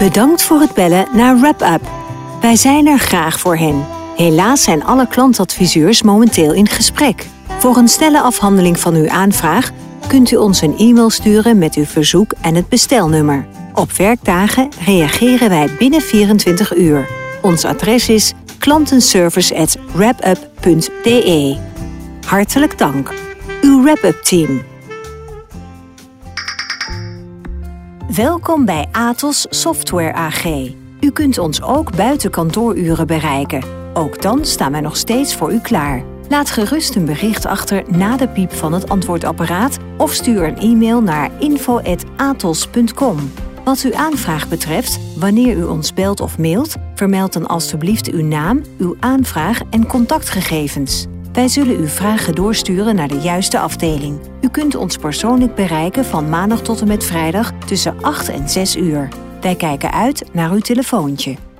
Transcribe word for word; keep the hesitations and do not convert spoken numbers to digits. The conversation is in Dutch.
Bedankt voor het bellen naar Wrap-Up. Wij zijn er graag voor hen. Helaas zijn alle klantadviseurs momenteel in gesprek. Voor een snelle afhandeling van uw aanvraag kunt u ons een e-mail sturen met uw verzoek en het bestelnummer. Op werkdagen reageren wij binnen vierentwintig uur. Ons adres is klantenservice at wrapup punt d e. Hartelijk dank. Uw Wrap-Up team. Welkom bij Atos Software A G. U kunt ons ook buiten kantooruren bereiken. Ook dan staan wij nog steeds voor u klaar. Laat gerust een bericht achter na de piep van het antwoordapparaat of stuur een e-mail naar info at atos punt com. Wat uw aanvraag betreft, wanneer u ons belt of mailt, vermeld dan alstublieft uw naam, uw aanvraag en contactgegevens. Wij zullen uw vragen doorsturen naar de juiste afdeling. U kunt ons persoonlijk bereiken van maandag tot en met vrijdag tussen acht en zes uur. Wij kijken uit naar uw telefoontje.